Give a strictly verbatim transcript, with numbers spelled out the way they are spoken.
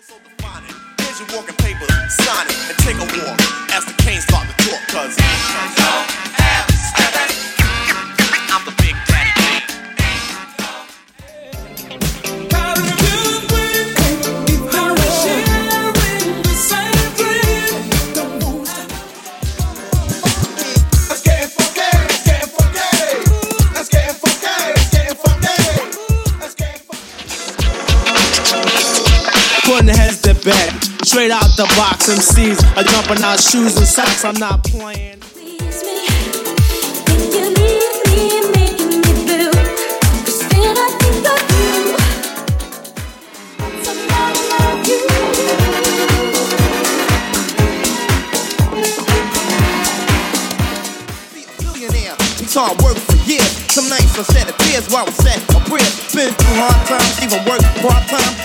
Here's your walking paper, sign it, and take a walk as the canes start to talk, cause I'm the big daddy king. Putting heads to bed, straight out the box. M Cs are jumping out shoes and socks. I'm not playing. Please me, when you leave me, making me blue. 'Cause when I think of you, somebody like you. Be a billionaire, it's hard work for years. Some nights I shed a tears while I sat a prayer. Been through hard times, even work part time.